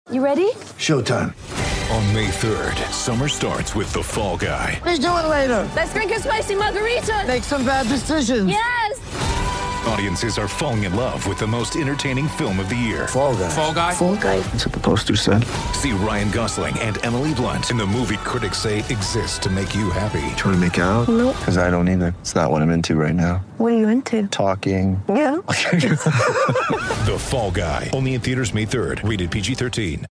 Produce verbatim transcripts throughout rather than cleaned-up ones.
You ready? Showtime. On May third, summer starts with The Fall Guy. Let's do it later. Let's drink a spicy margarita. Make some bad decisions. Yes. Audiences are falling in love with the most entertaining film of the year. Fall Guy. Fall Guy. Fall Guy. That's what the poster said. See Ryan Gosling and Emily Blunt in the movie critics say exists to make you happy. Trying to make it out? Nope. Because I don't either. It's not what I'm into right now. What are you into? Talking. Yeah. The Fall Guy. Only in theaters May third. Rated P G thirteen.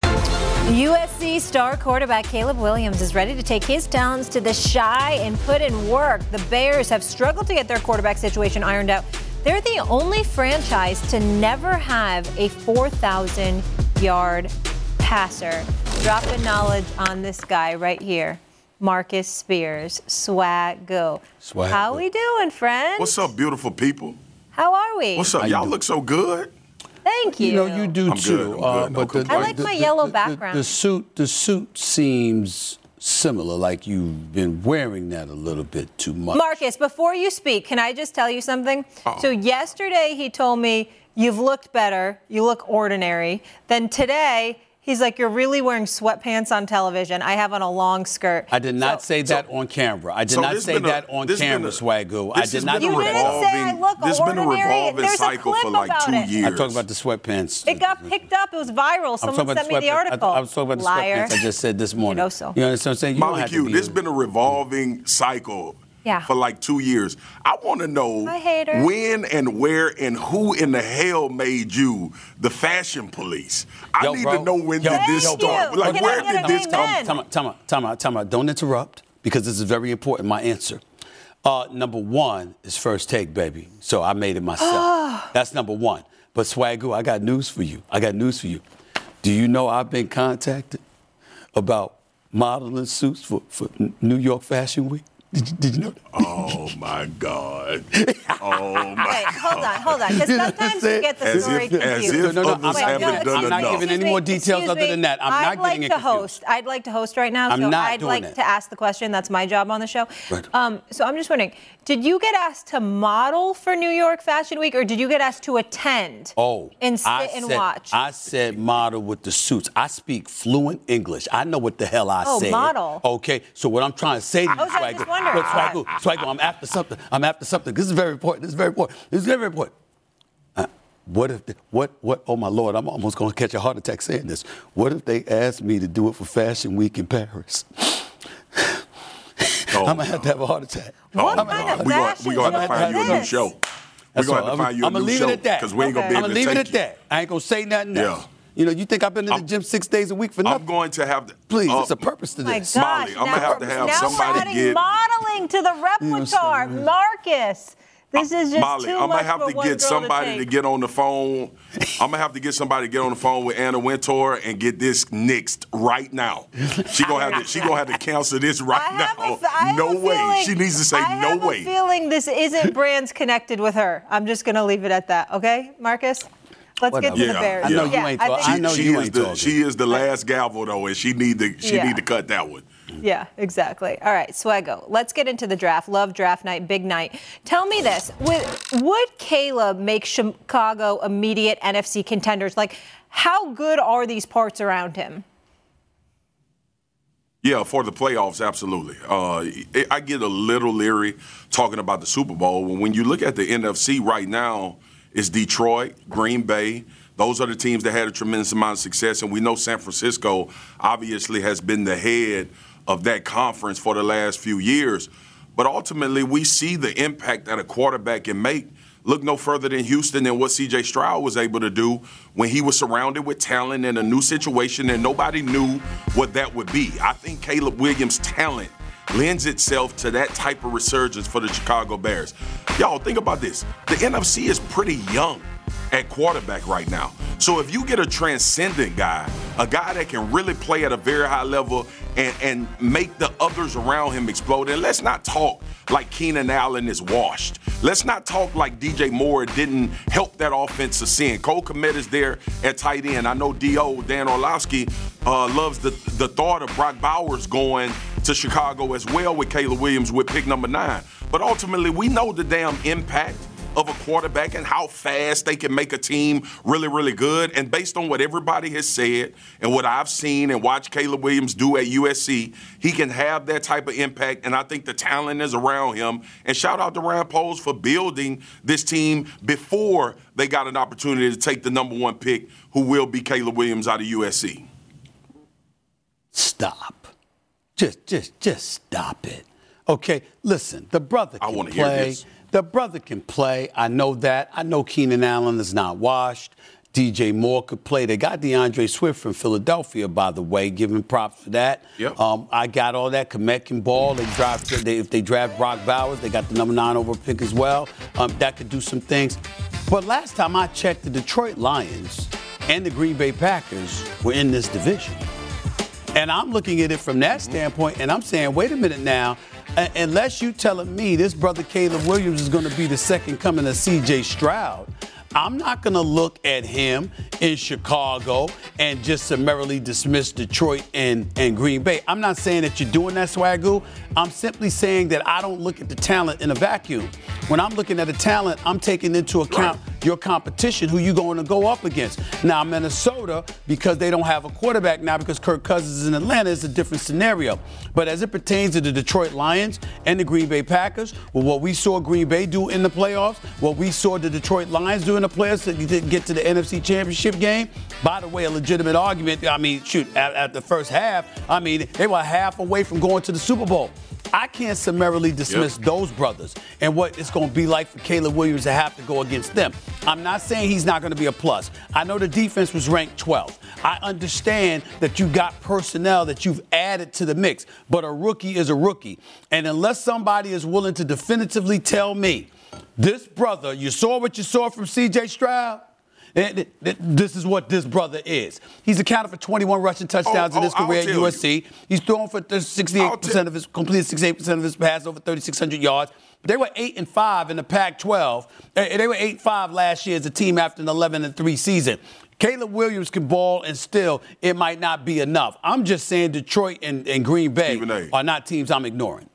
U S C star quarterback Caleb Williams is ready to take his talents to the Chi and put in work. The Bears have struggled to get their quarterback situation ironed out. They're the only franchise to never have a four thousand yard passer. Dropping knowledge on this guy right here, Marcus Spears. Swag go. Swag. How we doing, friends? What's up, beautiful people? How are we? What's up? How you Y'all doing? look so good. Thank you. You know, you do I'm too. good, I'm uh, good. No but the, complaints. I like the- my the- yellow the- background. The suit, the suit seems similar, like you've been wearing that a little bit too much. Marcus, before you speak, can I just tell you something? Uh-oh. So yesterday he told me, you've looked better, you look ordinary. Then today, he's like, you're really wearing sweatpants on television. I have on a long skirt. I did not So- say that on camera. I did So not this say been a- that on this been camera, a- Swagoo. I this did has not been a do You that. didn't say I look This has been a ordinary. revolving There's a cycle clip for like about two it. years. I'm talking about the sweatpants. It got picked up. It was viral. I'm Someone talking about sent me the sweatpants. article. I, I was talking about the Liar. sweatpants I just said this morning. You know so. You understand what I'm saying? You don't Molly have to Q, be this has a- been a revolving cycle Yeah. for like two years. I want to know Hi, hater. when and where and who in the hell made you the fashion police. I Yo, need bro. to know when Yo, did this Thank start. you. Like, Can I where get did an this come amen? from? Time out, time out, time out, time out. Don't interrupt, because this is very important, my answer. Uh, number one is First Take, baby. So I made it myself. That's number one. But Swagoo, I got news for you. I got news for you. Do you know I've been contacted about modeling suits for, for New York Fashion Week? Did you, did you know that? Oh, my God. Oh, my Wait, hold on, hold on. Because You know sometimes what I'm you get the As story if- as confused. if No, no, no, others I'm haven't not- done I'm not enough. giving any more details Excuse other me. than that. I'm I'd not like getting it to confused. host. I'd like to host right now. I'm so not I'd doing like it. to ask the question. That's my job on the show. Right. Um, so I'm just wondering, did you get asked to model for New York Fashion Week, or did you get asked to attend? Oh, and sit I and said, watch. I said model with the suits. I speak fluent English. I know what the hell I Oh, said. model. Okay, so what I'm trying to say to you, I was just Swagoo, wondering. look, Swagoo, Swagoo, I'm after something. I'm after something. This is very important. This is very important. This is very, very important. Uh, what if, the, what, what, oh my Lord, I'm almost going to catch a heart attack saying this. What if they asked me to do it for Fashion Week in Paris? Oh, I'm going to have to have a heart attack. What Oh, kind no. of we gonna, fashion we gonna show have to find you a is new this? show. We're That's going to all. have to find you a I'm gonna new leave show it at that. because we ain't going to Okay. be I'm able going to to leave it take at that. I ain't going to say nothing Yeah. else. You know, you think I've been in the I'm- gym six days a week for you. nothing? I'm going to have to. Please, uh, there's a purpose to My this. gosh, Molly, I'm now gonna have to we're- have now somebody we're adding get- modeling to the repertoire. You know, Marcus, this is just Molly, too I'm much gonna have for to one get girl somebody to, to, take. get on the phone. I'm gonna have to get somebody to get on the phone with Anna Wintour and get this nixed right now. She gonna have to. She gonna have to cancel this right I have now. a, I have no a way. feeling- She needs to say I no have way. a feeling this isn't brands connected with her. I'm just going to leave it at that. Okay, Marcus? Let's Whatever. get to the Yeah, Bears. I know you ain't I talk- think- I know she you is ain't the talking. she is the last gavel though, and she need to she Yeah. need to cut that one. Yeah, exactly. All right, Swaggo, let's get into the draft. Love draft night, big night. Tell me this, would, would Caleb make Chicago immediate N F C contenders? Like, how good are these parts around him? Yeah, for the playoffs, absolutely. Uh, I get a little leery talking about the Super Bowl. When you look at the N F C right now, it's Detroit, Green Bay. Those are the teams that had a tremendous amount of success, and we know San Francisco obviously has been the head of that conference for the last few years. But ultimately, we see the impact that a quarterback can make. Look no further than Houston and what C J Stroud was able to do when he was surrounded with talent in a new situation and nobody knew what that would be. I think Caleb Williams' talent lends itself to that type of resurgence for the Chicago Bears. Y'all, think about this. The N F C is pretty young at quarterback right now. So if you get a transcendent guy, a guy that can really play at a very high level and, and make the others around him explode, and let's not talk like Keenan Allen is washed. Let's not talk like D J Moore didn't help that offense ascend. Cole Kmet is there at tight end. I know D O, Dan Orlovsky, uh, loves the, the thought of Brock Bowers going to Chicago as well with Caleb Williams with pick number nine. But ultimately, we know the damn impact of a quarterback and how fast they can make a team really, really good. And based on what everybody has said and what I've seen and watched Caleb Williams do at U S C, he can have that type of impact. And I think the talent is around him. And shout out to Ryan Poles for building this team before they got an opportunity to take the number one pick, who will be Caleb Williams out of U S C. Stop. Just, just, just stop it. Okay, listen, the brother can I wanna play. hear this. The brother can play. I know that. I know Keenan Allen is not washed. D J Moore could play. They got DeAndre Swift from Philadelphia, by the way. Give him props for that. Yep. Um, I got all that. Komet can ball. They draft. They, if they draft Brock Bowers, they got the number nine over pick as well. Um, that could do some things. But last time I checked, the Detroit Lions and the Green Bay Packers were in this division. And I'm looking at it from that standpoint, and I'm saying, wait a minute now. Uh, unless you telling me this brother Caleb Williams is going to be the second coming of C J Stroud, I'm not going to look at him in Chicago and just summarily dismiss Detroit and, and Green Bay. I'm not saying that you're doing that, Swagoo. I'm simply saying that I don't look at the talent in a vacuum. When I'm looking at the talent, I'm taking into account right. your competition, who you're going to go up against. Now, Minnesota, because they don't have a quarterback now because Kirk Cousins is in Atlanta, is a different scenario. But as it pertains to the Detroit Lions and the Green Bay Packers, well, what we saw Green Bay do in the playoffs, what we saw the Detroit Lions do in the playoffs to get to the N F C Championship game, by the way, a legitimate argument. I mean, shoot, at, at the first half, I mean, they were half away from going to the Super Bowl. I can't summarily dismiss yep. those brothers and what it's going to be like for Caleb Williams to have to go against them. I'm not saying he's not going to be a plus. I know the defense was ranked twelfth. I understand that you got personnel that you've added to the mix, but a rookie is a rookie. And unless somebody is willing to definitively tell me, this brother, you saw what you saw from C J Stroud? This is what this brother is. He's accounted for twenty-one rushing touchdowns oh, in his oh, career at U S C. You. He's thrown for sixty-eight percent of his, completed sixty-eight percent of his passes, over thirty-six hundred yards. But they were eight and five in the Pac twelve. They were eight and five last year as a team after an eleven and three season. Caleb Williams can ball, and still it might not be enough. I'm just saying Detroit and, and Green Bay are not teams I'm ignoring.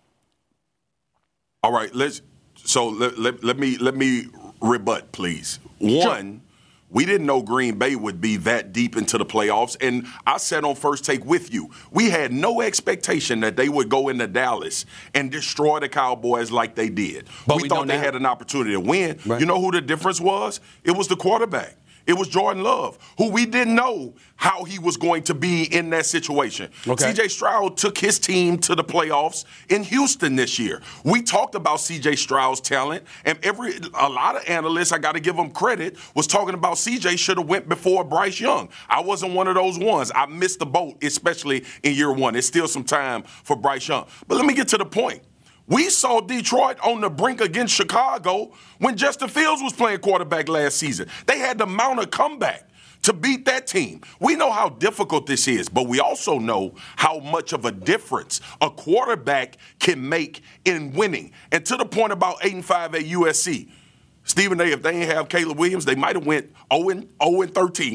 All right, let's. So let, let, let me let me rebut, please. One, sure. we didn't know Green Bay would be that deep into the playoffs, and I said on First Take with you, we had no expectation that they would go into Dallas and destroy the Cowboys like they did. But we, we thought they now. had an opportunity to win. Right. You know who the difference was? It was the quarterback. It was Jordan Love, who we didn't know how he was going to be in that situation. Okay. C J Stroud took his team to the playoffs in Houston this year. We talked about C J Stroud's talent, and every a lot of analysts, I got to give them credit, was talking about C J should have went before Bryce Young. I wasn't one of those ones. I missed the boat, especially in year one. There's still some time for Bryce Young. But let me get to the point. We saw Detroit on the brink against Chicago when Justin Fields was playing quarterback last season. They had to mount a comeback to beat that team. We know how difficult this is, but we also know how much of a difference a quarterback can make in winning. And to the point about eight and five at U S C, Stephen A., if they didn't have Caleb Williams, they might have went oh and thirteen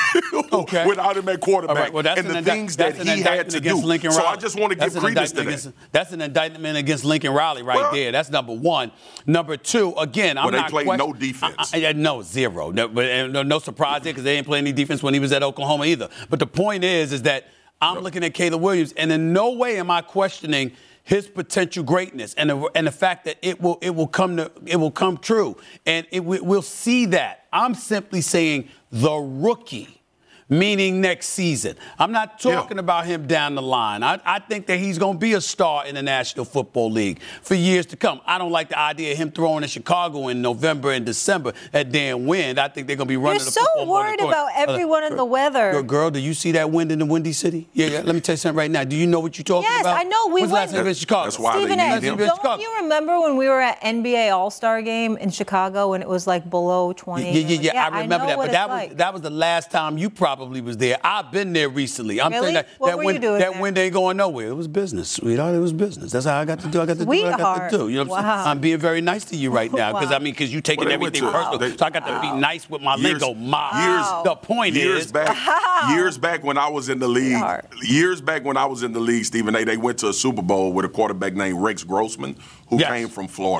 okay. without him at quarterback. Right, well, that's and an the indi- things that he had to do. Lincoln so Riley. I just want to give credence to that. Against, that's an indictment against Lincoln Riley right well, there. That's number one. Number two, again, I'm well, not they played question- no defense. I, I, no, zero. No, but, no, no surprise there because they didn't play any defense when he was at Oklahoma either. But the point is, is that I'm no. looking at Caleb Williams, and in no way am I questioning his potential greatness and the, and the fact that it will it will come to it will come true, and it we'll see that. I'm simply saying the rookie, meaning next season. I'm not talking yeah. about him down the line. I, I think that he's going to be a star in the National Football League for years to come. I don't like the idea of him throwing in Chicago in November and December at damn wind. I think they're going to be running You're the so football. You're so worried about everyone uh, in the weather. Girl, girl, do you see that wind in the Windy City? Yeah, yeah, let me tell you something right now. Do you know what you're talking yes, about? Yes, I know. We When's went. The last time in Chicago? That's why Stephen they A., need him. Don't you remember when we were at N B A All-Star Game in Chicago and it was like below twenty? Yeah, yeah, yeah. yeah I remember I that. But that like. was that was the last time you probably was there. I've been there recently. I'm really? saying that what that were wind, you doing that there? wind ain't going nowhere. It was business, sweetheart. It was business. That's how I got to do. I got to Sweetheart. do what I got to do. You know what I'm wow. saying? I'm being very nice to you right now because wow. I mean because you taking well, everything to, personal. they, so I got to wow. be nice with my years, lingo. Ma. Years, the point years is back. Wow. Years back when I was in the league. Sweetheart. Years back when I was in the league, Stephen A. They went to a Super Bowl with a quarterback named Rex Grossman, who yes. came from Florida.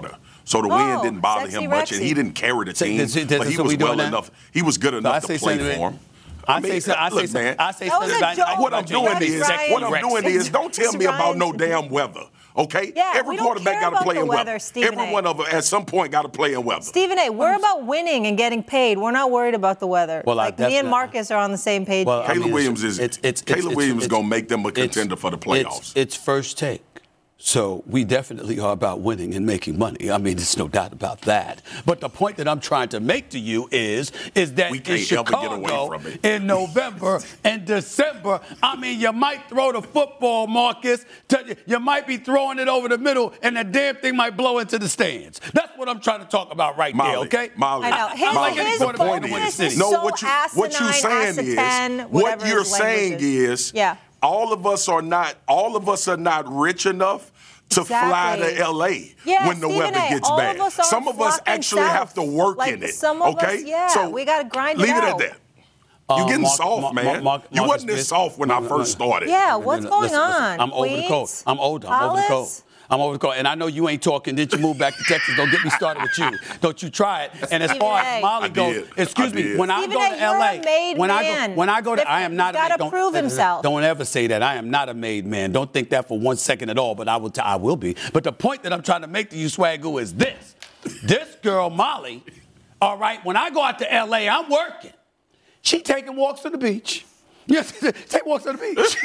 So the Oh, win didn't bother sexy him much, Rexy. and he didn't carry the team. This- this- but he so was we doing well that? enough. He was good No, enough I to say play something. for him. I, I mean, say so, I say look, something. man. I say That was something a about joke. What I'm about you. doing That's is, Ryan. what I'm Rex. doing is, don't tell It's me about Ryan. no damn weather. Okay? Yeah, Every we don't quarterback care got to about play the in weather, weather. Stephen Every A. one of them at some point got to play in weather. Stephen A., we're about winning and getting paid. We're not worried about the weather. Well, I like, me and definitely- Marcus are on the same page. Well, here. I Caleb mean, Williams it's- is it's- it's- Caleb it's- Williams is it's- gonna make them a it's- contender for the it's- playoffs. It's first take. So we definitely are about winning and making money. I mean, there's no doubt about that. But the point that I'm trying to make to you is, is that We in can't ever get away Chicago, from it. in November and December, I mean, you might throw the football, Marcus. To, you might be throwing it over the middle, and the damn thing might blow into the stands. That's what I'm trying to talk about right Molly, there, okay? Molly, I know. His, Molly, his the point focus is, is no, so what you asinine, what you're saying acetone, is, what whatever you're his language saying is, Yeah. all of us are not, all of us are not rich enough to fly Exactly. to L A Yeah, when the Stephen weather A., gets all bad. of us aren't Some of us flocking actually south. have to work Like, in it. some of okay, us, yeah, we gotta grind it leave out. it at that. Uh, You're getting Mark- soft, Mark- man. Mark- Mark- you Marcus wasn't this Smith. soft when No, I no, first no. started. Yeah, what's Listen, going listen, listen. on? I'm over the cold. Queens? I'm older. I'm over the cold. Hollis? I'm over the cold. And I know you ain't talking. Did you move back to Texas? Don't get me started with you. Don't you try it. And as far Stephen A. as Molly I goes, did. excuse I me, did. when I Stephen go A., to you're L A, a made when I man. go, when I go to, I am Different. not He's a gotta don't, prove himself. Don't ever say that. I am not a made man. Don't think that for one second at all. But I will. T- I will be. But the point that I'm trying to make to you, Swagoo, is this: this girl Molly, all right. When I go out to L A, I'm working. She taking walks to the beach. Yes, take walks to the beach.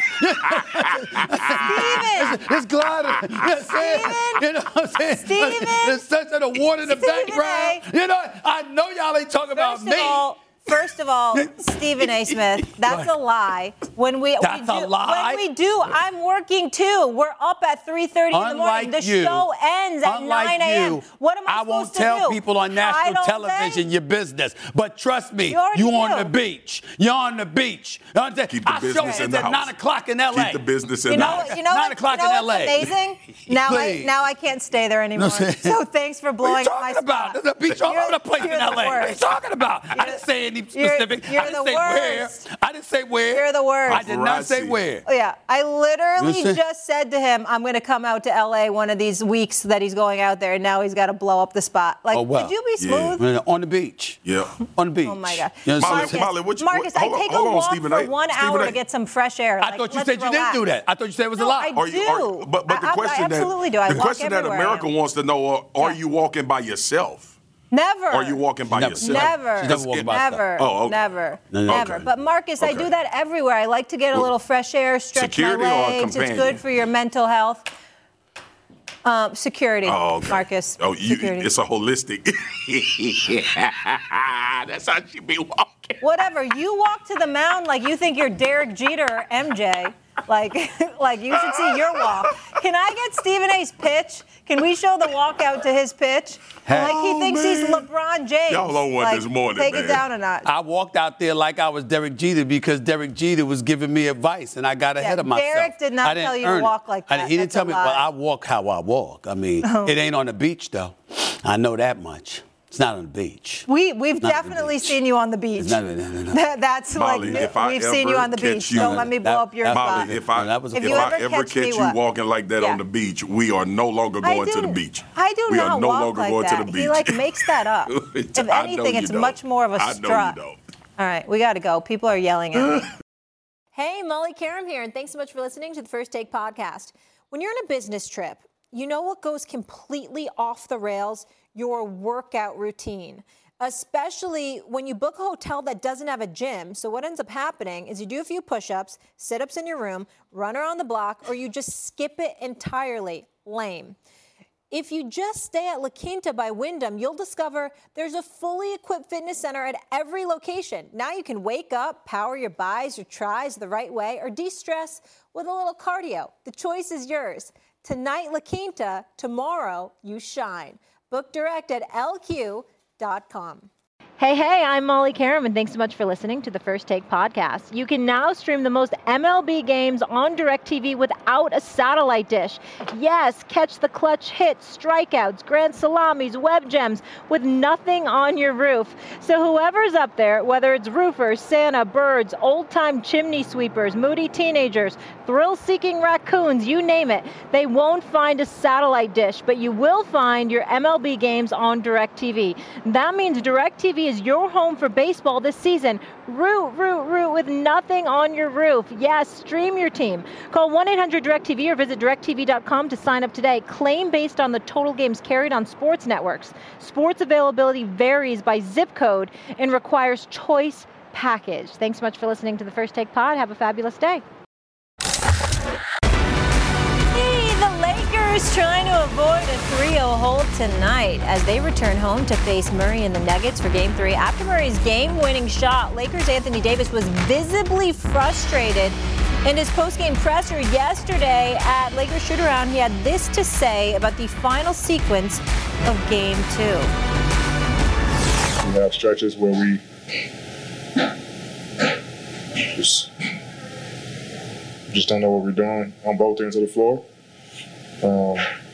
Steven! It's gliding. You know what I'm saying? You know what I'm saying? Steven! There's such a water in the Stephen background. A. You know, I know y'all ain't talking about First me. of all, first of all, Stephen A. Smith, that's a lie. When we, That's we do, a lie? When we do, I'm working too. We're up at three thirty in the morning. Unlike The you, show ends at unlike nine a.m. you, What am I, I supposed won't to tell do? people on Hide national all television day? your business. But trust me, You already you on do. the beach. You're on the beach. You understand? Keep the Our show business in ends the at house. nine o'clock in L A. Keep the business in You the know, house. you know, Nine what, o'clock you know in what's L A. amazing? Now I Please. now I can't stay there anymore. No, sir. So thanks for What are blowing you up my talking about? spot. There's a beach all You're- over the place you're in the L A. What are you worst. talking about? I You're- didn't say any you're- specific. you're I didn't the say worst. where. I didn't say where. You're the worst. I did not say Paparazzi. where. Oh, yeah, I literally Listen. just said to him, I'm going to come out to L A one of these weeks that he's going out there, and now he's got to blow up the spot. Like, Oh, well. could you be Yeah. smooth? On the beach. Yeah. On the beach. Oh, my God. You know what I'm Molly, saying? Molly, what you- Marcus, what- hold I on- take hold a on, walk Stephen for A. one Stephen hour A. to get some fresh air. I Like, thought you let's said you relax. didn't do that. I thought you said it was a No, lie. I Are you, do. are, but, but the I- I question absolutely that do. I the walk question that everywhere I America am. wants to know: are, are Yeah. you walking by yourself? Never. Are you walking by Never. yourself? Never. She's never walking by herself. Never. Oh, okay. Never. No, no. Never. Okay. But Marcus, I Okay. do that everywhere. I like to get a little fresh air, stretch Security my or a legs. It's companion? good for your mental health. Um, security, Oh, okay. Marcus. Oh, you, security. it's a holistic. That's how she be walking. Whatever. You walk to the mound like you think you're Derek Jeter or M J. Like, like you should see your walk. Can I get Stephen A's pitch? Can we show the walkout to his pitch? Like he thinks he's LeBron James. Y'all on one like, this morning, Take man. it down a notch. I walked out there like I was Derek Jeter because Derek Jeter was giving me advice, and I got ahead Yeah, of myself. Derek did not I didn't tell you to earn it. walk like I- that. he didn't That's tell a me. lie. Well, I walk how I walk. I mean, Oh. it ain't on the beach though. I know that much. It's not on the beach. We we've Not the definitely beach. seen you on the beach. It's not- no, no, no. That- That's Molly, like if I we've seen you ever on the catch beach. you- Don't let me blow That- up your that- spot. Molly, if I No, that was a if If you I ever ever catch catch me, you what? walking like that Yeah. on the beach, we are no longer I going to do- the beach. I do we not are no walk longer like going that. to the beach. He like makes that up. If I know anything, you it's don't. much more of a I know you strut. don't. All right, we got to go. People are yelling at me. Hey, Molly Karam here, and thanks so much for listening to the First Take podcast. When you're on a business trip, you know what goes completely off the rails? Your workout routine. Especially when you book a hotel that doesn't have a gym. So what ends up happening is you do a few push-ups, sit-ups in your room, run around the block, or you just skip it entirely. Lame. If you just stay at La Quinta by Wyndham, you'll discover there's a fully equipped fitness center at every location. Now you can wake up, power your bis, your tris the right way, or de-stress with a little cardio. The choice is yours. Tonight, La Quinta. Tomorrow, you shine. Book direct at L Q dot com. Hey, hey, I'm Molly Karam, and thanks so much for listening to the First Take podcast. You can now stream the most M L B games on DirecTV without a satellite dish. Yes, catch the clutch hits, strikeouts, grand salamis, web gems with nothing on your roof. So whoever's up there, whether it's roofers, Santa, birds, old-time chimney sweepers, moody teenagers, thrill-seeking raccoons, you name it, they won't find a satellite dish, but you will find your M L B games on DirecTV. That means DirecTV is your home for baseball this season. Root, root, root with nothing on your roof. Yes, stream your team. Call one eight hundred direct T V or visit direct T V dot com to sign up today. Claim based on the total games carried on sports networks. Sports availability varies by zip code and requires choice package. Thanks so much for listening to the First Take Pod. Have a fabulous day. Lakers trying to avoid a three oh hold tonight as they return home to face Murray and the Nuggets for Game three. After Murray's game-winning shot, Lakers' Anthony Davis was visibly frustrated. In his post-game presser yesterday at Lakers shoot-around, he had this to say about the final sequence of Game two. We have stretches where we just, just don't know what we're doing on both ends of the floor. Um,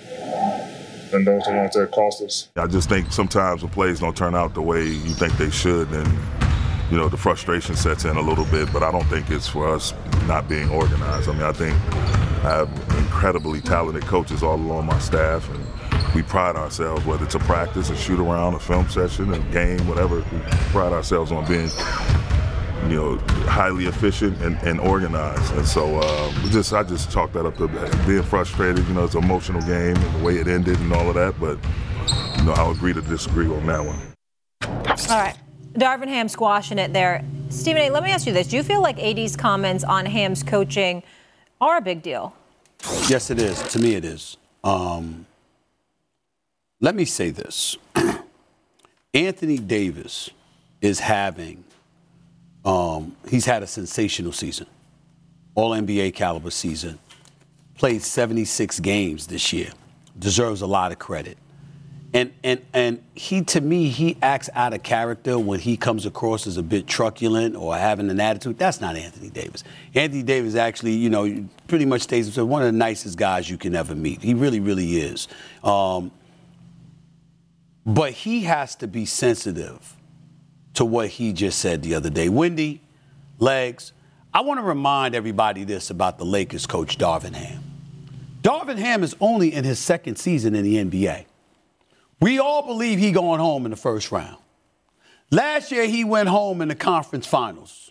and those are the ones that cost us. I just think sometimes when plays don't turn out the way you think they should, and you know the frustration sets in a little bit. But I don't think it's for us not being organized. I mean, I think I have incredibly talented coaches all along my staff, and we pride ourselves, whether it's a practice, a shoot around, a film session, a game, whatever. We pride ourselves on being, you know, highly efficient and, and organized. And so uh, just I just chalk that up to being frustrated. You know, it's an emotional game and the way it ended and all of that. But, you know, I'll agree to disagree on that one. All right. Darvin Ham squashing it there. Stephen A., let me ask you this. Do you feel like A D's comments on Ham's coaching are a big deal? Yes, it is. To me, it is. Um, let me say this. Anthony Davis is having Um, he's had a sensational season, all N B A caliber season, played seventy-six games this year, deserves a lot of credit. And and and he, to me, he acts out of character when he comes across as a bit truculent or having an attitude. That's not Anthony Davis. Anthony Davis actually, you know, pretty much stays one of the nicest guys you can ever meet. He really, really is. Um, but he has to be sensitive to what he just said the other day. Wendy, Legs, I want to remind everybody this about the Lakers coach, Darvin Ham. Darvin Ham is only in his second season in the N B A. We all believe he going home in the first round. Last year, he went home in the conference finals.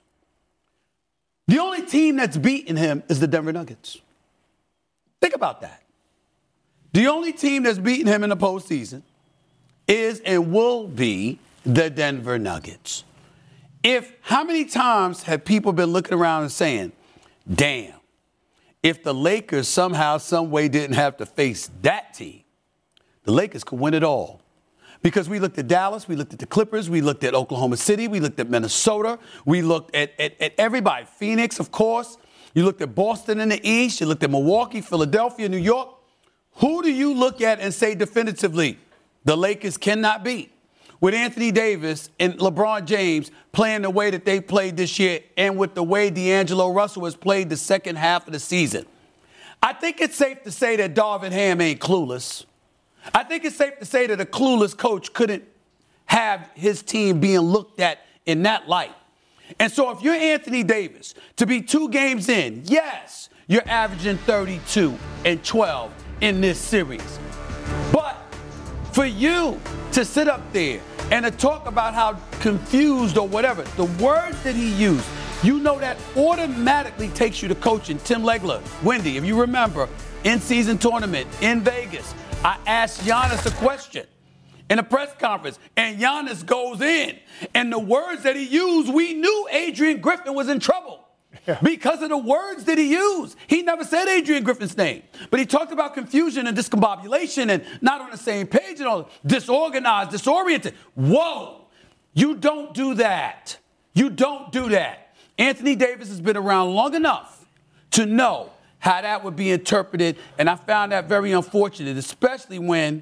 The only team that's beaten him is the Denver Nuggets. Think about that. The only team that's beaten him in the postseason is and will be the Denver Nuggets. If, how many times have people been looking around and saying, damn, if the Lakers somehow, some way didn't have to face that team, the Lakers could win it all. Because we looked at Dallas, we looked at the Clippers, we looked at Oklahoma City, we looked at Minnesota, we looked at, at, at everybody. Phoenix, of course. You looked at Boston in the East, you looked at Milwaukee, Philadelphia, New York. Who do you look at and say definitively the Lakers cannot beat? With Anthony Davis and LeBron James playing the way that they played this year and with the way D'Angelo Russell has played the second half of the season. I think it's safe to say that Darvin Ham ain't clueless. I think it's safe to say that a clueless coach couldn't have his team being looked at in that light. And so if you're Anthony Davis, to be two games in, yes, you're averaging thirty-two and twelve in this series. But for you to sit up there and to talk about how confused or whatever, the words that he used, you know that automatically takes you to coaching. Tim Legler, Wendy, if you remember, in-season tournament in Vegas, I asked Giannis a question in a press conference, and Giannis goes in. And the words that he used, we knew Adrian Griffin was in trouble. Yeah. Because of the words that he used. He never said Adrian Griffin's name. But he talked about confusion and discombobulation and not on the same page and all, disorganized, disoriented. Whoa, you don't do that. You don't do that. Anthony Davis has been around long enough to know how that would be interpreted, and I found that very unfortunate, especially when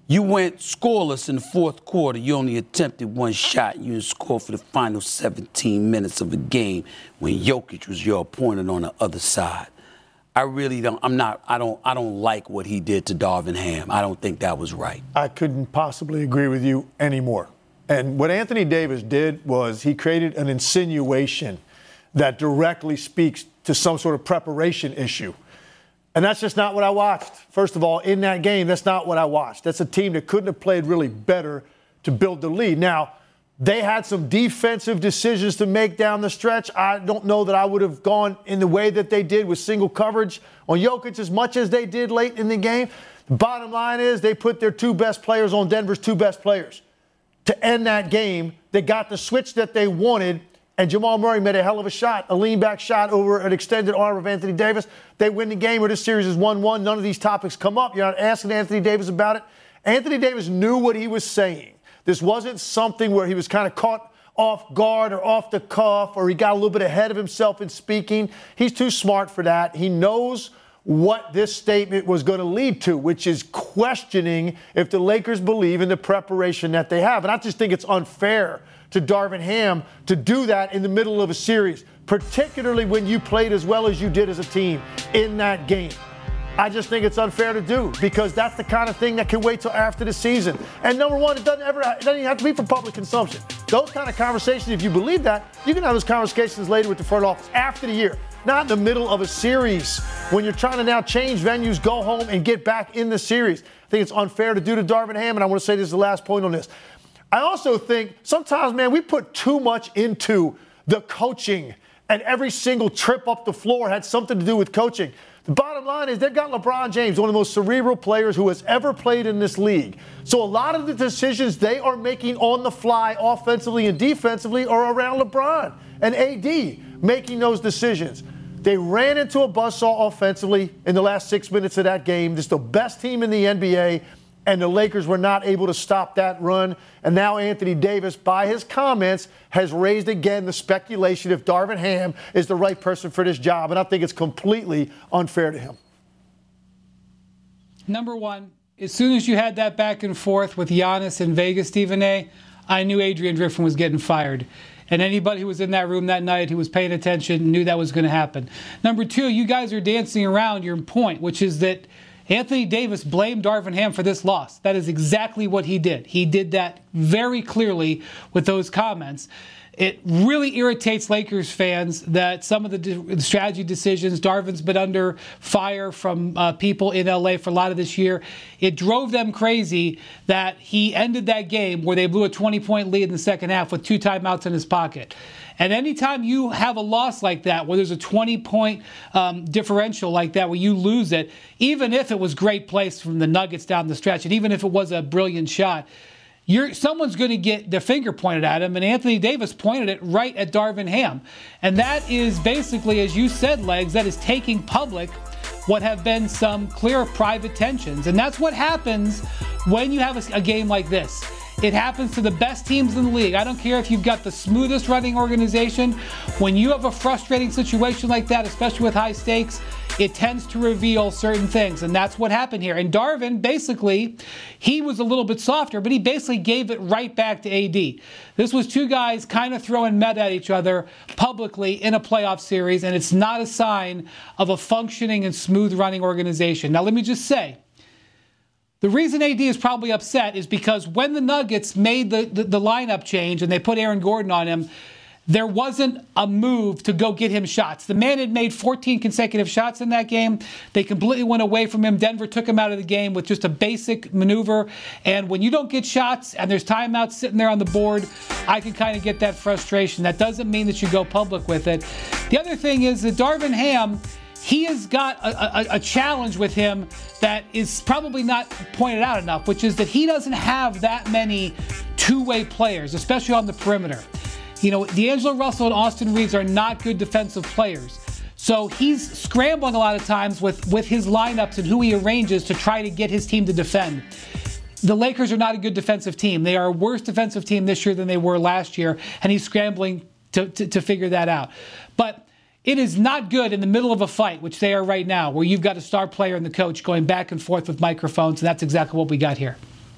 You went scoreless in the fourth quarter. You only attempted one shot. You didn't score for the final seventeen minutes of the game when Jokic was your opponent on the other side. I really don't. I'm not. I don't. I don't like what he did to Darvin Ham. I don't think that was right. I couldn't possibly agree with you anymore. And what Anthony Davis did was he created an insinuation that directly speaks to some sort of preparation issue. And that's just not what I watched. First of all, in that game, that's not what I watched. That's a team that couldn't have played really better to build the lead. Now, they had some defensive decisions to make down the stretch. I don't know that I would have gone in the way that they did with single coverage on Jokic as much as they did late in the game. The bottom line is they put their two best players on Denver's two best players to end that game. They got the switch that they wanted, and Jamal Murray made a hell of a shot, a lean-back shot over an extended arm of Anthony Davis. They win the game, or this series is one one. None of these topics come up. You're not asking Anthony Davis about it. Anthony Davis knew what he was saying. This wasn't something where he was kind of caught off guard or off the cuff, or he got a little bit ahead of himself in speaking. He's too smart for that. He knows what this statement was going to lead to, which is questioning if the Lakers believe in the preparation that they have. And I just think it's unfair to Darvin Ham to do that in the middle of a series, particularly when you played as well as you did as a team in that game. I just think it's unfair to do, because that's the kind of thing that can wait till after the season. And number one, it doesn't ever, it doesn't even have to be for public consumption. Those kind of conversations, if you believe that, you can have those conversations later with the front office after the year, not in the middle of a series when you're trying to now change venues, go home, and get back in the series. I think it's unfair to do to Darvin Ham, and I want to say this is the last point on this. I also think sometimes, man, we put too much into the coaching, and every single trip up the floor had something to do with coaching. The bottom line is they've got LeBron James, one of the most cerebral players who has ever played in this league. So a lot of the decisions they are making on the fly, offensively and defensively, are around LeBron and A D making those decisions. They ran into a buzzsaw offensively in the last six minutes of that game. This is the best team in the N B A, and the Lakers were not able to stop that run. And now Anthony Davis, by his comments, has raised again the speculation if Darvin Ham is the right person for this job. And I think it's completely unfair to him. Number one, as soon as you had that back and forth with Giannis in Vegas, Stephen A., I knew Adrian Griffin was getting fired. And anybody who was in that room that night who was paying attention knew that was going to happen. Number two, you guys are dancing around your point, which is that Anthony Davis blamed Darvin Ham for this loss. That is exactly what he did. He did that very clearly with those comments. It really irritates Lakers fans that some of the, de- the strategy decisions, Darvin's been under fire from uh, people in L A for a lot of this year. It drove them crazy that he ended that game where they blew a twenty-point lead in the second half with two timeouts in his pocket. And anytime you have a loss like that, where there's a twenty-point um, differential like that, where you lose it, even if it was great plays from the Nuggets down the stretch, and even if it was a brilliant shot, You're, someone's going to get their finger pointed at him, and Anthony Davis pointed it right at Darvin Ham. And that is basically, as you said, Legs, that is taking public what have been some clear private tensions. And that's what happens when you have a, a game like this. It happens to the best teams in the league. I don't care if you've got the smoothest running organization. When you have a frustrating situation like that, especially with high stakes, it tends to reveal certain things, and that's what happened here. And Darvin, basically, he was a little bit softer, but he basically gave it right back to A D. This was two guys kind of throwing mud at each other publicly in a playoff series, and it's not a sign of a functioning and smooth-running organization. Now, let me just say, the reason A D is probably upset is because when the Nuggets made the, the, the lineup change and they put Aaron Gordon on him, there wasn't a move to go get him shots. The man had made fourteen consecutive shots in that game. They completely went away from him. Denver took him out of the game with just a basic maneuver. And when you don't get shots and there's timeouts sitting there on the board, I can kind of get that frustration. That doesn't mean that you go public with it. The other thing is that Darvin Ham, he has got a, a, a challenge with him that is probably not pointed out enough, which is that he doesn't have that many two-way players, especially on the perimeter. You know, D'Angelo Russell and Austin Reeves are not good defensive players. So he's scrambling a lot of times with, with his lineups and who he arranges to try to get his team to defend. The Lakers are not a good defensive team. They are a worse defensive team this year than they were last year, and he's scrambling to, to, to figure that out. But it is not good in the middle of a fight, which they are right now, where you've got a star player and the coach going back and forth with microphones, and that's exactly what we got here.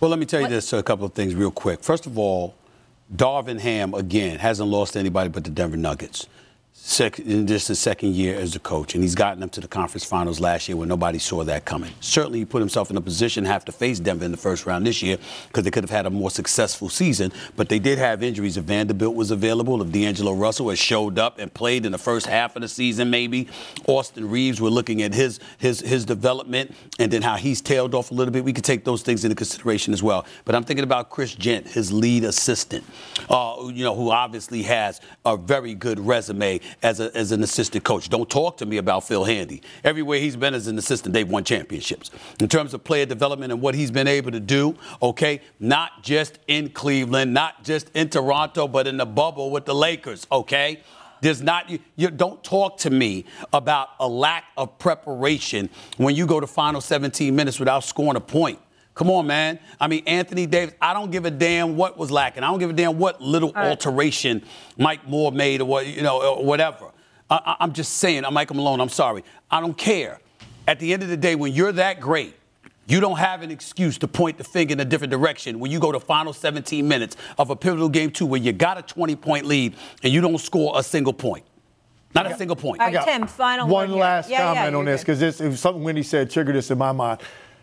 Well, let me tell you What? this, a couple of things real quick. First of all, Darvin Ham, again, hasn't lost to anybody but the Denver Nuggets. Second, in just his second year as a coach, and he's gotten them to the conference finals last year when nobody saw that coming. Certainly, he put himself in a position to have to face Denver in the first round this year because they could have had a more successful season, but they did have injuries. If Vanderbilt was available, if D'Angelo Russell had showed up and played in the first half of the season, maybe Austin Reeves, we're looking at his his his development and then how he's tailed off a little bit. We could take those things into consideration as well. But I'm thinking about Chris Gent, his lead assistant, uh, you know, who obviously has a very good resume as a, as an assistant coach. Don't talk to me about Phil Handy. Everywhere he's been as an assistant, they've won championships. In terms of player development and what he's been able to do, okay, not just in Cleveland, not just in Toronto, but in the bubble with the Lakers, okay? There's not, you, you don't talk to me about a lack of preparation when you go to final seventeen minutes without scoring a point. Come on, man. I mean, Anthony Davis, I don't give a damn what was lacking. I don't give a damn what little right. alteration Mike Moore made or what, you know, or whatever. I, I'm just saying, I'm Michael Malone, I'm sorry. I don't care. At the end of the day, when you're that great, you don't have an excuse to point the finger in a different direction when you go to final seventeen minutes of a pivotal game two where you got a twenty-point lead and you don't score a single point. Not a single point. All right, Tim, final One word last yeah, comment yeah, on this, good. because this something Wendy said triggered this in my mind.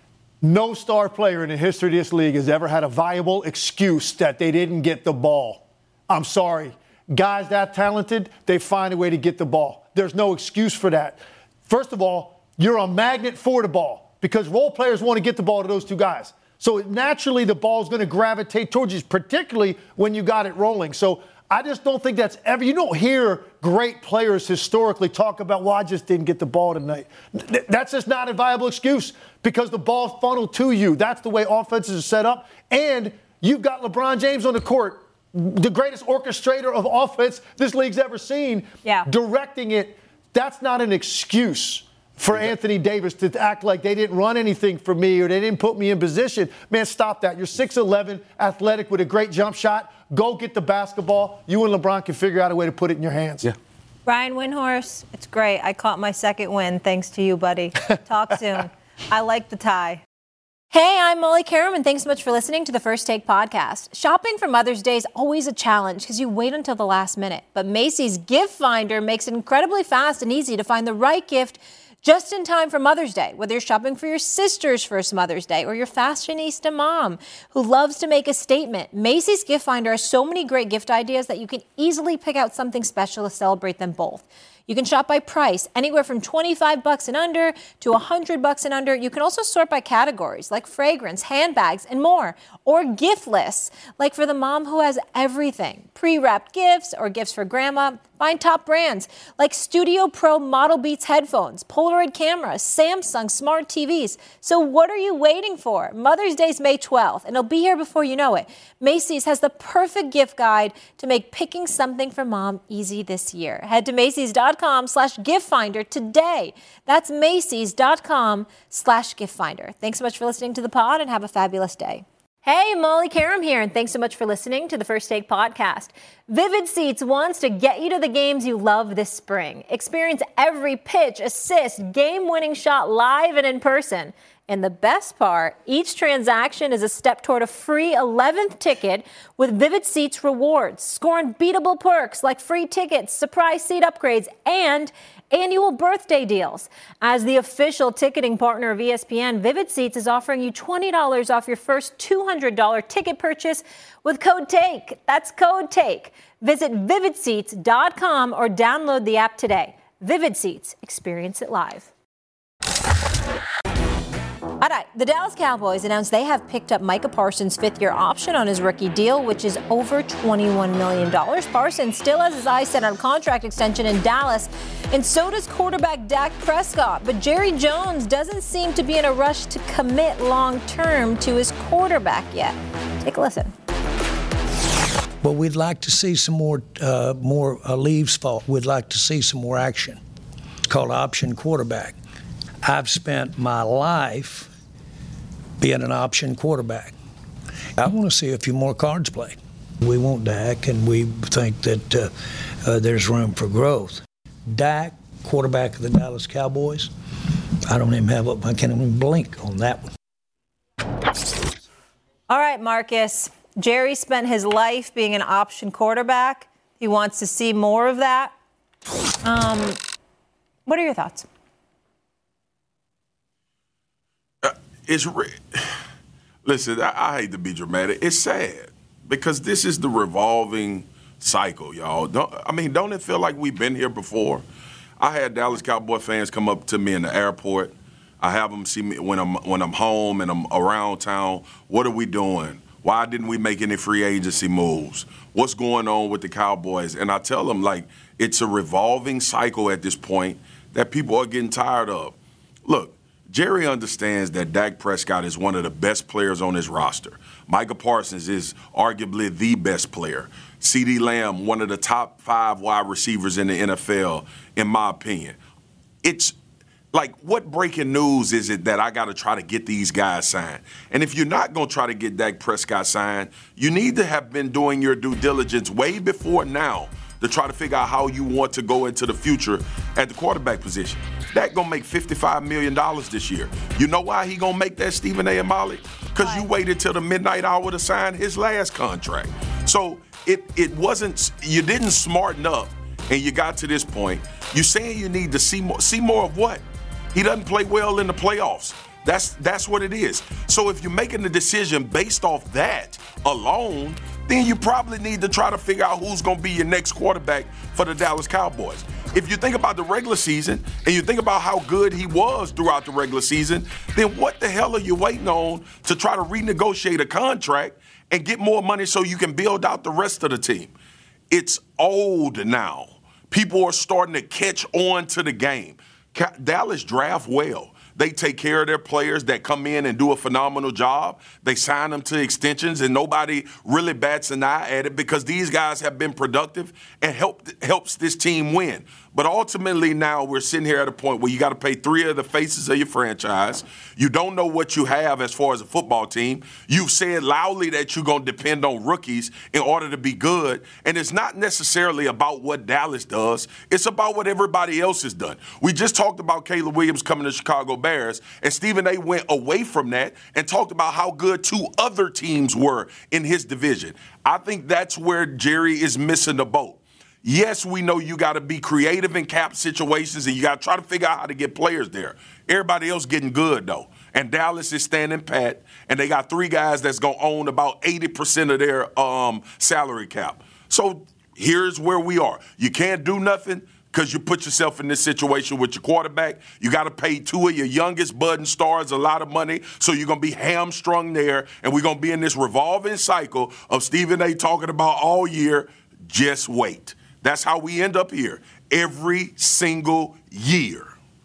No star player in the history of this league has ever had a viable excuse that they didn't get the ball. I'm sorry. Guys that talented, they find a way to get the ball. There's no excuse for that. First of all, you're a magnet for the ball because role players want to get the ball to those two guys. So naturally the ball's going to gravitate towards you, particularly when you got it rolling. So I just don't think that's ever – you don't hear great players historically talk about, well, I just didn't get the ball tonight. That's just not a viable excuse because the ball's funneled to you. That's the way offenses are set up. And you've got LeBron James on the court, the greatest orchestrator of offense this league's ever seen, yeah. directing it. That's not an excuse for yeah. Anthony Davis to act like they didn't run anything for me or they didn't put me in position. Man, stop that. You're six eleven, athletic with a great jump shot. Go get the basketball. You and LeBron can figure out a way to put it in your hands. Yeah. Brian Windhorst, it's great. I caught my second win thanks to you, buddy. Talk soon. I like the tie. Hey, I'm Molly Karam, and thanks so much for listening to the First Take podcast. Shopping for Mother's Day is always a challenge because you wait until the last minute. But Macy's Gift Finder makes it incredibly fast and easy to find the right gift just in time for Mother's Day, whether you're shopping for your sister's first Mother's Day or your fashionista mom who loves to make a statement. Macy's Gift Finder has so many great gift ideas that you can easily pick out something special to celebrate them both. You can shop by price, anywhere from twenty-five bucks and under to one hundred bucks and under. You can also sort by categories like fragrance, handbags, and more. Or gift lists, like for the mom who has everything. Pre-wrapped gifts or gifts for grandma. Find top brands like Studio Pro Model Beats headphones, Polaroid cameras, Samsung smart T Vs. So what are you waiting for? Mother's Day is May twelfth, and it'll be here before you know it. Macy's has the perfect gift guide to make picking something for mom easy this year. Head to Macy's.com slash gift finder today. That's Macy's.com slash gift finder. Thanks so much for listening to the pod and have a fabulous day. Hey, Molly Karam here, and thanks so much for listening to the First Take podcast. Vivid Seats wants to get you to the games you love this spring. Experience every pitch, assist, game-winning shot live and in person. And the best part, each transaction is a step toward a free eleventh ticket with Vivid Seats rewards. Score unbeatable perks like free tickets, surprise seat upgrades, and annual birthday deals. As the official ticketing partner of E S P N, Vivid Seats is offering you twenty dollars off your first two hundred dollars ticket purchase with code TAKE. That's code TAKE. Visit vivid seats dot com or download the app today. Vivid Seats. Experience it live. All right, the Dallas Cowboys announced they have picked up Micah Parsons' fifth-year option on his rookie deal, which is over twenty-one million dollars. Parsons still has his eyes set on a contract extension in Dallas, and so does quarterback Dak Prescott. But Jerry Jones doesn't seem to be in a rush to commit long-term to his quarterback yet. Take a listen. But we'd like to see some more, uh, more uh, leaves fall. We'd like to see some more action. It's called option quarterback. I've spent my life being an option quarterback. I want to see a few more cards played. We want Dak, and we think that uh, uh, there's room for growth. Dak, quarterback of the Dallas Cowboys, I don't even have, a, I can't even blink on that one. All right, Marcus. Jerry spent his life being an option quarterback. He wants to see more of that. Um, what are your thoughts? Uh, it's re- Listen, I, I hate to be dramatic. It's sad because this is the revolving cycle, y'all. Don't, I mean, don't it feel like we've been here before? I had Dallas Cowboy fans come up to me in the airport. I have them see me when I'm when I'm home and I'm around town. What are we doing? Why didn't we make any free agency moves? What's going on with the Cowboys? And I tell them, like, it's a revolving cycle at this point that people are getting tired of. Look, Jerry understands that Dak Prescott is one of the best players on his roster. Micah Parsons is arguably the best player. CeeDee Lamb, one of the top five wide receivers in the N F L, in my opinion. It's like, what breaking news is it that I got to try to get these guys signed? And if you're not going to try to get Dak Prescott signed, you need to have been doing your due diligence way before now to try to figure out how you want to go into the future at the quarterback position. Dak going to make fifty-five million dollars this year. You know why he going to make that, Stephen A. and Molly? Because you waited till the midnight hour to sign his last contract. So it it wasn't, you didn't smarten up and you got to this point. You're saying you need to see more, see more of what? He doesn't play well in the playoffs. That's that's what it is. So if you're making the decision based off that alone, then you probably need to try to figure out who's going to be your next quarterback for the Dallas Cowboys. If you think about the regular season and you think about how good he was throughout the regular season, then what the hell are you waiting on to try to renegotiate a contract and get more money so you can build out the rest of the team? It's old now. People are starting to catch on to the game. Dallas draft well. They take care of their players that come in and do a phenomenal job. They sign them to extensions, and nobody really bats an eye at it because these guys have been productive and helped helps this team win. But ultimately now we're sitting here at a point where you got to pay three of the faces of your franchise. You don't know what you have as far as a football team. You've said loudly that you're going to depend on rookies in order to be good. And it's not necessarily about what Dallas does. It's about what everybody else has done. We just talked about Caleb Williams coming to Chicago Bears, and Stephen A. went away from that and talked about how good two other teams were in his division. I think that's where Jerry is missing the boat. Yes, we know you got to be creative in cap situations and you got to try to figure out how to get players there. Everybody else getting good, though. And Dallas is standing pat, and they got three guys that's going to own about eighty percent of their um, salary cap. So here's where we are. You can't do nothing because you put yourself in this situation with your quarterback. You got to pay two of your youngest budding stars a lot of money, so you're going to be hamstrung there, and we're going to be in this revolving cycle of Stephen A. talking about all year, just wait. That's how we end up here every single year.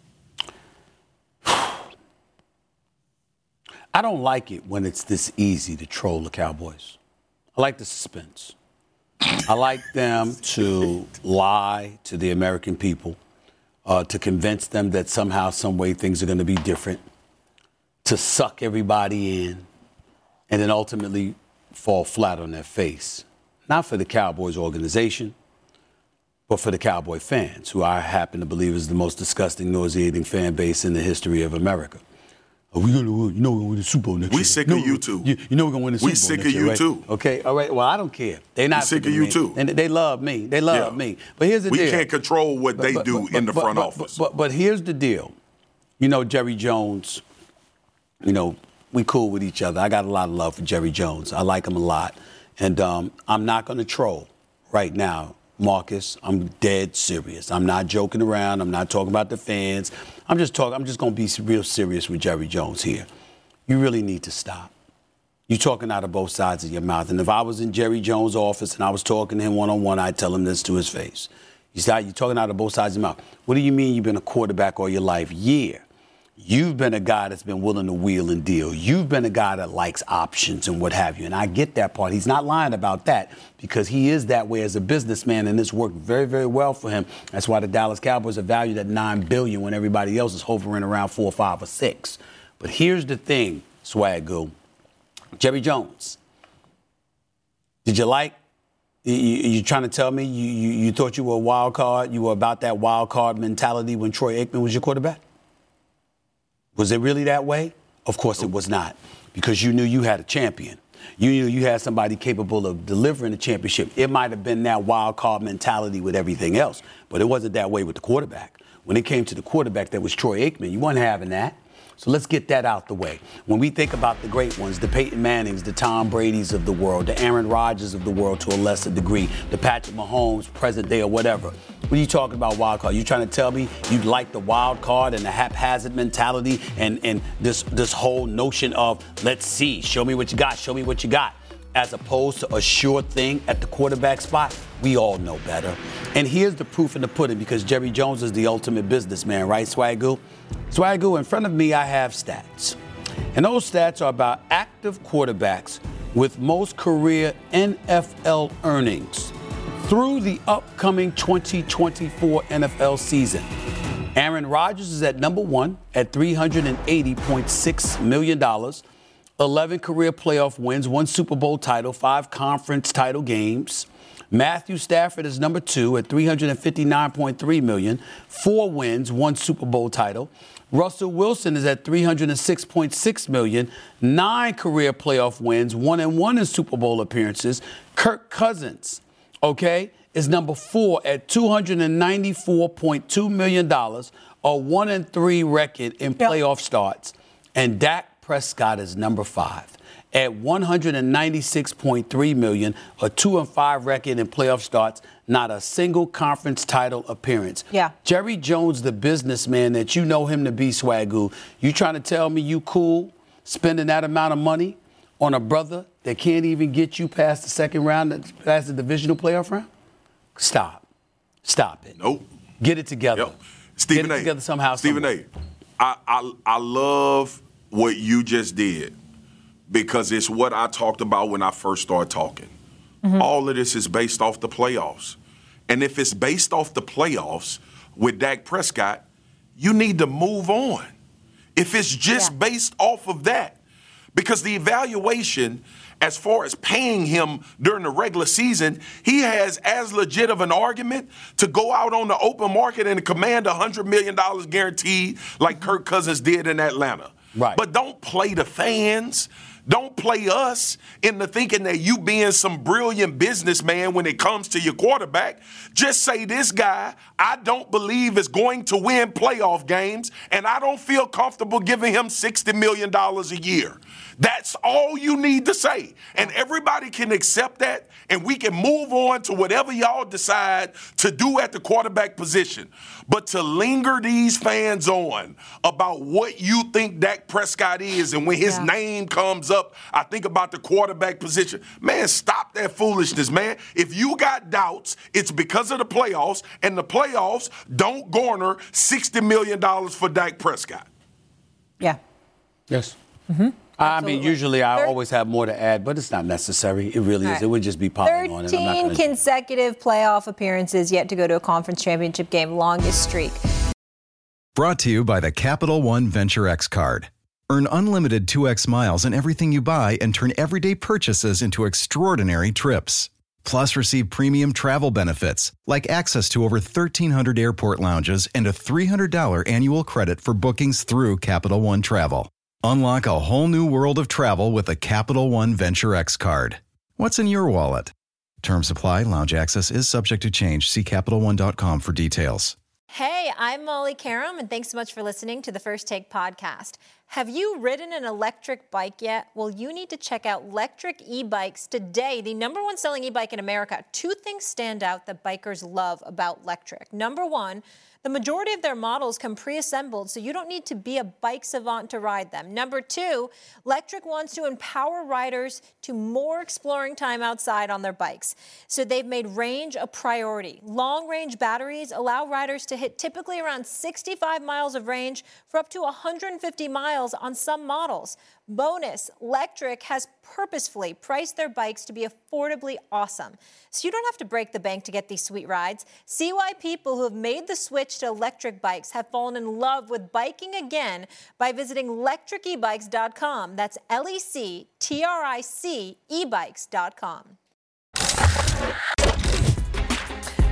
I don't like it when it's this easy to troll the Cowboys. I like the suspense. I like them to lie to the American people, uh, to convince them that somehow, some way things are going to be different, to suck everybody in, and then ultimately fall flat on their face. Not for the Cowboys organization, but for the Cowboy fans, who I happen to believe is the most disgusting, nauseating fan base in the history of America. Are we gonna win? You know we're gonna win the Super Bowl next we year. sick no, of you too. You, you know we're gonna win the Super we Bowl sick next of year, you right? too. Okay, all right. Well, I don't care. They're not we sick of you me. too. And they love me. They love yeah. me. But here's the we deal. We can't control what but, they but, do but, in the but, front but, office. But, but, but here's the deal. You know, Jerry Jones. You know, we cool with each other. I got a lot of love for Jerry Jones. I like him a lot, and um, I'm not gonna troll right now. Marcus, I'm dead serious. I'm not joking around. I'm not talking about the fans. I'm just talking. I'm just going to be real serious with Jerry Jones here. You really need to stop. You're talking out of both sides of your mouth. And if I was in Jerry Jones' office and I was talking to him one-on-one, I'd tell him this to his face. You start, you're talking out of both sides of your mouth. What do you mean you've been a quarterback all your life? Yeah. You've been a guy that's been willing to wheel and deal. You've been a guy that likes options and what have you. And I get that part. He's not lying about that because he is that way as a businessman, and it's worked very, very well for him. That's why the Dallas Cowboys are valued at nine billion dollars when everybody else is hovering around four, five, or six. But here's the thing, Swagoo. Jerry Jones, did you like, you, you trying to tell me you, you, you thought you were a wild card? You were about that wild card mentality when Troy Aikman was your quarterback? Was it really that way? Of course it was not, because you knew you had a champion. You knew you had somebody capable of delivering a championship. It might have been that wild card mentality with everything else, but it wasn't that way with the quarterback. When it came to the quarterback, that was Troy Aikman. You weren't having that. So let's get that out the way. When we think about the great ones, the Peyton Mannings, the Tom Bradys of the world, the Aaron Rodgers of the world to a lesser degree, the Patrick Mahomes, present day or whatever. What are you talking about wild card? You trying to tell me you like the wild card and the haphazard mentality and, and this, this whole notion of let's see, show me what you got, show me what you got, as opposed to a sure thing at the quarterback spot? We all know better. And here's the proof in the pudding, because Jerry Jones is the ultimate businessman, right, Swagoo? Swagoo, in front of me, I have stats. And those stats are about active quarterbacks with most career N F L earnings through the upcoming twenty twenty-four N F L season. Aaron Rodgers is at number one at three hundred eighty point six million dollars. eleven career playoff wins, one Super Bowl title, five conference title games. Matthew Stafford is number two at three hundred fifty-nine point three million dollars, four wins, one Super Bowl title. Russell Wilson is at three hundred six point six million dollars, nine career playoff wins, one and one in Super Bowl appearances. Kirk Cousins, okay, is number four at two hundred ninety-four point two million dollars, a one and three record in playoff starts. And Dak Prescott is number five at one hundred ninety-six point three million dollars, a two and five record in playoff starts, not a single conference title appearance. Yeah. Jerry Jones, the businessman that you know him to be, Swagoo, you trying to tell me you cool spending that amount of money on a brother that can't even get you past the second round, past the divisional playoff round? Stop. Stop it. Nope. Get it together. Yep. Stephen Get it A. together somehow. Stephen somewhere. A. I, I I love what you just did, because it's what I talked about when I first started talking. Mm-hmm. All of this is based off the playoffs. And if it's based off the playoffs with Dak Prescott, you need to move on. If it's just yeah. based off of that, because the evaluation as far as paying him during the regular season, he has as legit of an argument to go out on the open market and command one hundred million dollars guaranteed like Kirk Cousins did in Atlanta. Right. But don't play the fans. Don't play us into thinking that you being some brilliant businessman when it comes to your quarterback. Just say this guy, I don't believe is going to win playoff games, and I don't feel comfortable giving him sixty million dollars a year. That's all you need to say. And everybody can accept that, and we can move on to whatever y'all decide to do at the quarterback position. But to linger these fans on about what you think Dak Prescott is, and when his yeah. name comes up, I think about the quarterback position. Man, stop that foolishness, man. If you got doubts, it's because of the playoffs, and the playoffs don't garner sixty million dollars for Dak Prescott. Yeah. Yes. Mm-hmm. I mean, usually I always have more to add, but it's not necessary. It really right. is. It would just be piling on it. I'm not thirteen gonna... consecutive playoff appearances, yet to go to a conference championship game, longest streak. Brought to you by the Capital One Venture X card. Earn unlimited two X miles on everything you buy and turn everyday purchases into extraordinary trips. Plus, receive premium travel benefits like access to over thirteen hundred airport lounges and a three hundred dollars annual credit for bookings through Capital One Travel. Unlock a whole new world of travel with a Capital One Venture X card. What's in your wallet? Terms apply. Lounge access is subject to change. See Capital One dot com for details. Hey, I'm Molly Karam, and thanks so much for listening to the First Take podcast. Have you ridden an electric bike yet? Well, you need to check out Lectric E-Bikes today, the number one selling e-bike in America. Two things stand out that bikers love about Lectric. Number one, the majority of their models come pre-assembled, so you don't need to be a bike savant to ride them. Number two, Lectric wants to empower riders to more exploring time outside on their bikes. So they've made range a priority. Long-range batteries allow riders to hit typically around sixty-five miles of range for up to one hundred fifty miles on some models. Bonus, Lectric has purposefully priced their bikes to be affordably awesome. So you don't have to break the bank to get these sweet rides. See why people who have made the switch to electric bikes have fallen in love with biking again by visiting lectric e bikes dot com. That's L E C T R I C e bikes dot com.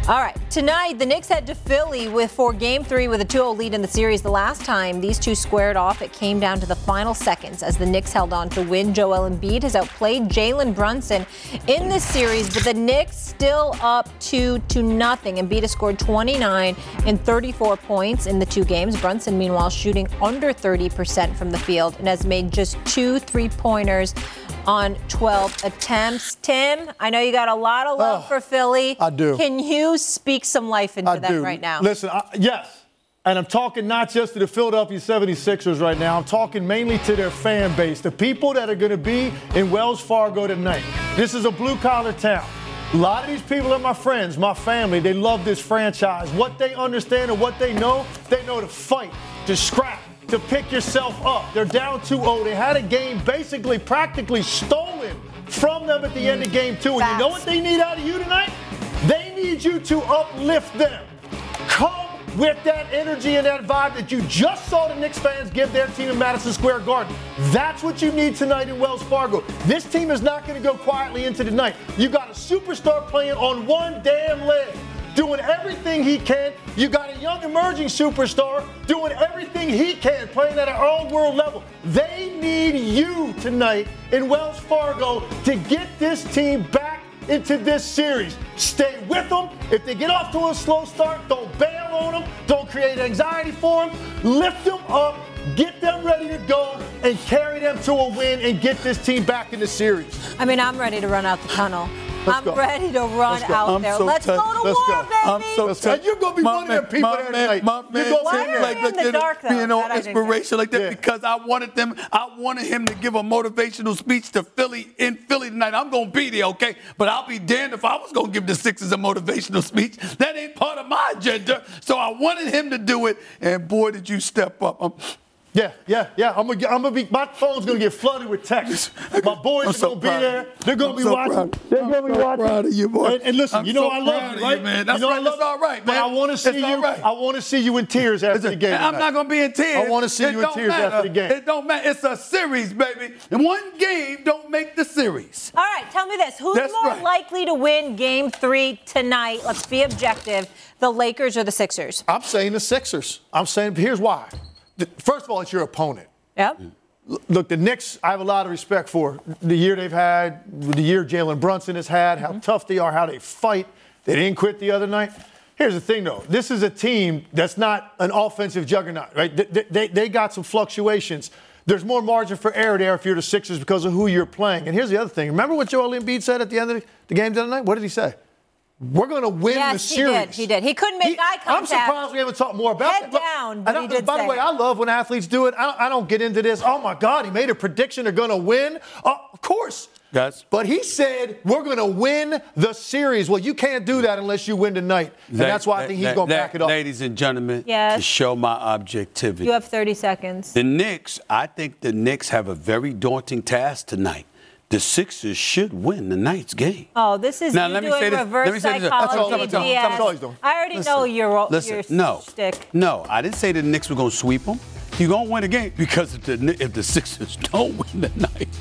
All right, tonight the Knicks head to Philly with for Game Three with a two oh lead in the series. The last time these two squared off, it came down to the final seconds as the Knicks held on to win. Joel Embiid has outplayed Jalen Brunson in this series, but the Knicks still up two to nothing. Embiid has scored twenty-nine and thirty-four points in the two games. Brunson, meanwhile, shooting under thirty percent from the field and has made just two three-pointers on twelve attempts. Tim, I know you got a lot of love oh, for Philly. I do. Can you speak some life into I them do. right now? Listen, I, yes. And I'm talking not just to the Philadelphia seventy-sixers right now. I'm talking mainly to their fan base, the people that are going to be in Wells Fargo tonight. This is a blue-collar town. A lot of these people are my friends, my family. They love this franchise. What they understand and what they know, they know to fight, to scrap, to pick yourself up. They're down two oh. They had a game basically practically stolen from them at the end of game two. And you know what they need out of you tonight? They need you to uplift them. Come with that energy and that vibe that you just saw the Knicks fans give their team in Madison Square Garden. That's what you need tonight in Wells Fargo. This team is not going to go quietly into the night. You got a superstar playing on one damn leg, doing everything he can. You got a young emerging superstar doing everything he can, playing at an all-world level. They need you tonight in Wells Fargo to get this team back into this series. Stay with them. If they get off to a slow start, don't bail on them. Don't create anxiety for them. Lift them up, get them ready to go, and carry them to a win and get this team back in the series. I mean, I'm ready to run out the tunnel. Let's I'm go. ready to run out I'm there. so Let's touched. go to Let's war, go. baby. I'm so touched. And you're going to be My one man, of them people my there man, tonight. my man, You're Why going are to we in the dark, though? being on That I didn't inspiration like that Yeah. because I wanted them, I wanted him to give a motivational speech to Philly in Philly tonight. I'm going to be there, okay? But I'll be damned if I was going to give the Sixers a motivational speech. That ain't part of my agenda. So I wanted him to do it, and boy, did you step up. I'm, Yeah, yeah, yeah. I'm gonna, I'm gonna be. My phone's gonna get flooded with texts. My boys I'm are so gonna be proud. there. They're gonna I'm be so watching. proud. They're I'm gonna be so watching. proud of you, boy. And, and listen, I'm you know so I proud love of you, you, right? man. That's you know right. I love It's all right, But man. I want to see It's all you. right. I want to see you in tears after the game. And I'm tonight. not going to be in tears. I want to see It you in don't tears matter. after the game. It don't matter. It's a series, baby. And one game don't make the series. All right, tell me this. Who's That's more right. likely to win Game Three tonight? Let's be objective. The Lakers or the Sixers? I'm saying the Sixers. I'm saying here's why. The- First of all, it's your opponent. Yep. Look, the Knicks, I have a lot of respect for the year they've had, the year Jalen Brunson has had, how mm-hmm. tough they are, how they fight. They didn't quit the other night. Here's the thing, though. This is a team that's not an offensive juggernaut, right? They, they, they got some fluctuations. There's more margin for error there if you're the Sixers because of who you're playing. And here's the other thing. Remember what Joel Embiid said at the end of the game the other night? What did he say? We're going to win yes, the series. He did. He did. He couldn't make He, eye contact. I'm surprised we haven't talked more about Head that. Look, down, but and he I, did By say the way, it. I love when athletes do it. I don't, I don't get into this. Oh, my God, he made a prediction they're going to win. Uh, of course. Yes. But he said, we're going to win the series. Well, you can't do that unless you win tonight. And That- that's why I think he's that- going to that- back it up. Ladies and gentlemen, Yes. to show my objectivity. You have thirty seconds. The Knicks, I think the Knicks have a very daunting task tonight. The Sixers should win the night's game. Oh, this is Now, you let me doing say this. reverse Let me say this. That's all- psychology. that's all- Diaz. that's all he's doing. I already Listen, know your, listen, your no, shtick. No, I didn't say the Knicks were going to sweep them. You're going to win the game because if the, if the Sixers don't win the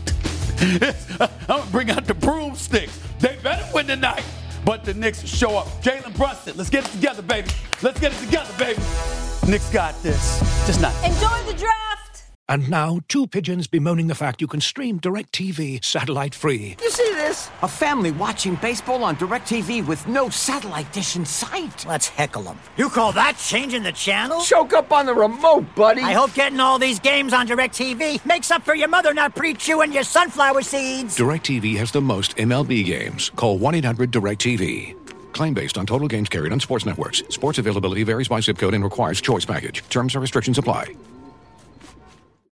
night, I'm going to bring out the broomsticks. They better win tonight. But the Knicks show up. Jalen Brunson, let's get it together, baby. Let's get it together, baby. Knicks got this. Just not. Enjoy the draft. And now, two pigeons bemoaning the fact you can stream DirecTV satellite-free. You see this? A family watching baseball on DirecTV with no satellite dish in sight. Let's heckle them. You call that changing the channel? Choke up on the remote, buddy. I hope getting all these games on DirecTV makes up for your mother not pre-chewing your sunflower seeds. DirecTV has the most M L B games. Call one eight hundred direct T V. Claim based on total games carried on sports networks. Sports availability varies by zip code and requires choice package. Terms and restrictions apply.